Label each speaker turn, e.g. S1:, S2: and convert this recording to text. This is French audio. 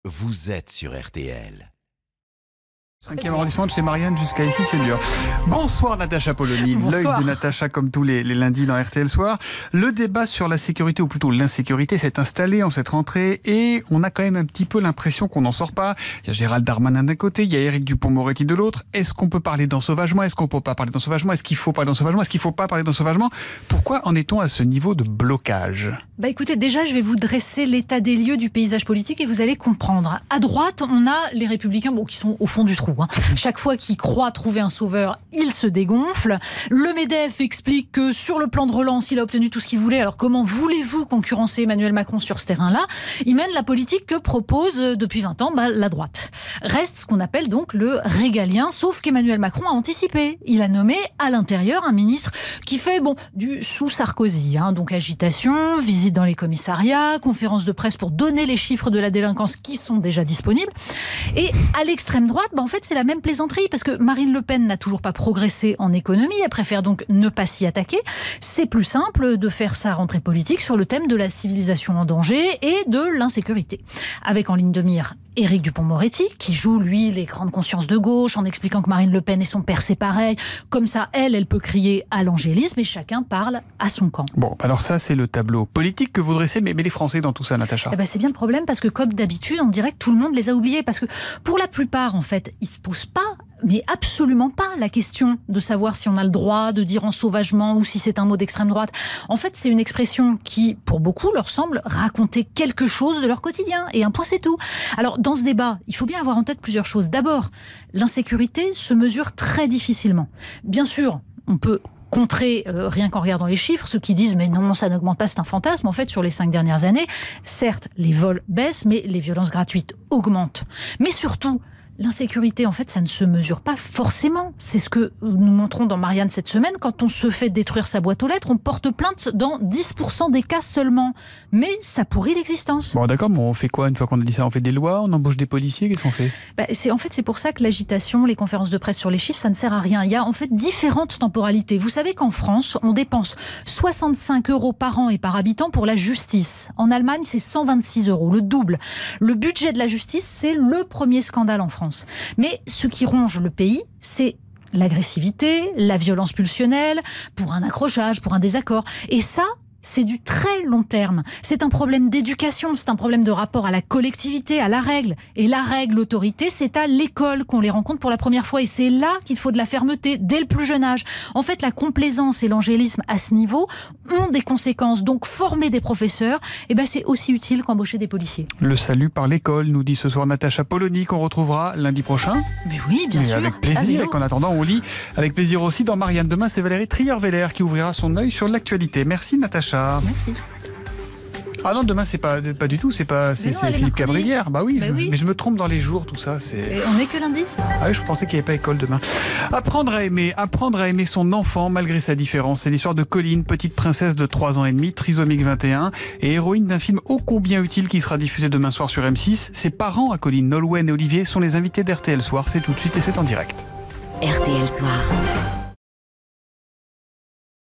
S1: vous êtes sur RTL.
S2: 5e arrondissement de chez Marianne jusqu'à ici, c'est dur. Bonsoir Natacha Polony, l'œil de Natacha comme tous les lundis dans RTL Soir. Le débat sur la sécurité, ou plutôt l'insécurité, s'est installé en cette rentrée et on a quand même un petit peu l'impression qu'on n'en sort pas. Il y a Gérald Darmanin d'un côté, il y a Éric Dupond-Moretti de l'autre. Est-ce qu'on peut parler d'ensauvagement? Est-ce qu'on ne peut pas parler d'ensauvagement? Est-ce qu'il faut parler d'ensauvagement? Est-ce qu'il ne faut pas parler d'ensauvagement? Pourquoi en est-on à ce niveau de blocage?
S3: Écoutez, déjà, je vais vous dresser l'état des lieux du paysage politique et vous allez comprendre. À droite, on a les Républicains qui sont au fond du trou. Chaque fois qu'ils croient trouver un sauveur, ils se dégonflent. Le MEDEF explique que sur le plan de relance, il a obtenu tout ce qu'il voulait. Alors comment voulez-vous concurrencer Emmanuel Macron sur ce terrain-là? Il mène la politique que propose depuis 20 ans la droite. Reste ce qu'on appelle donc le régalien, sauf qu'Emmanuel Macron a anticipé. Il a nommé à l'intérieur un ministre qui fait du sous Sarkozy. Donc agitation, visite dans les commissariats, conférence de presse pour donner les chiffres de la délinquance qui sont déjà disponibles. Et à l'extrême droite, en fait, c'est la même plaisanterie parce que Marine Le Pen n'a toujours pas progressé en économie. Elle préfère donc ne pas s'y attaquer. C'est plus simple de faire sa rentrée politique sur le thème de la civilisation en danger et de l'insécurité. Avec en ligne de mire Éric Dupond-Moretti, qui joue, lui, les grandes consciences de gauche en expliquant que Marine Le Pen et son père, c'est pareil. Comme ça, elle peut crier à l'angélisme et chacun parle à son camp.
S2: Bon, alors ça, c'est le tableau politique que vous dressez, mais les Français dans tout ça, Natacha?
S3: C'est bien le problème parce que, comme d'habitude, on dirait que tout le monde les a oubliés. Parce que, pour la plupart, en fait, ils ne se posent pas, mais absolument pas, la question de savoir si on a le droit de dire ensauvagement ou si c'est un mot d'extrême droite. En fait, c'est une expression qui, pour beaucoup, leur semble raconter quelque chose de leur quotidien. Et un point, c'est tout. Alors, dans ce débat, il faut bien avoir en tête plusieurs choses. D'abord, l'insécurité se mesure très difficilement. Bien sûr, on peut contrer, rien qu'en regardant les chiffres, ceux qui disent mais non, ça n'augmente pas, c'est un fantasme. En fait, sur les 5 dernières années, certes, les vols baissent, mais les violences gratuites augmentent. Mais surtout, l'insécurité, en fait, ça ne se mesure pas forcément. C'est ce que nous montrons dans Marianne cette semaine. Quand on se fait détruire sa boîte aux lettres, on porte plainte dans 10% des cas seulement. Mais ça pourrit l'existence.
S2: Bon, d'accord, mais on fait quoi une fois qu'on a dit ça? On fait des lois? On embauche des policiers? Qu'est-ce qu'on fait?
S3: C'est pour ça que l'agitation, les conférences de presse sur les chiffres, ça ne sert à rien. Il y a en fait différentes temporalités. Vous savez qu'en France, on dépense 65 € par an et par habitant pour la justice. En Allemagne, c'est 126 €, le double. Le budget de la justice, c'est le premier scandale en France. Mais ce qui ronge le pays, c'est l'agressivité, la violence pulsionnelle, pour un accrochage, pour un désaccord. Et ça, c'est du très long terme. C'est un problème d'éducation, c'est un problème de rapport à la collectivité, à la règle. Et la règle, l'autorité, c'est à l'école qu'on les rencontre pour la première fois. Et c'est là qu'il faut de la fermeté, dès le plus jeune âge. En fait, la complaisance et l'angélisme à ce niveau ont des conséquences. Donc, former des professeurs, c'est aussi utile qu'embaucher des policiers.
S2: Le salut par l'école, nous dit ce soir Natacha Polony, qu'on retrouvera lundi prochain.
S3: Mais oui, bien sûr.
S2: Avec plaisir. Et qu'en attendant, on lit avec plaisir aussi dans Marianne. Demain, c'est Valérie Trierweiler qui ouvrira son œil sur l'actualité. Merci Natacha.
S3: Merci.
S2: Ah non, demain c'est pas du tout, c'est Philippe Cavrivière.
S3: Oui.
S2: Mais je me trompe dans les jours, tout ça.
S3: Et on n'est que lundi.
S2: Ah oui, je pensais qu'il n'y avait pas école demain. Apprendre à aimer son enfant malgré sa différence. C'est l'histoire de Colline, petite princesse de 3 ans et demi, trisomique 21, et héroïne d'un film ô combien utile qui sera diffusé demain soir sur M6. Ses parents à Colline, Nolwenn et Olivier, sont les invités d'RTL Soir. C'est tout de suite et c'est en direct.
S4: RTL Soir.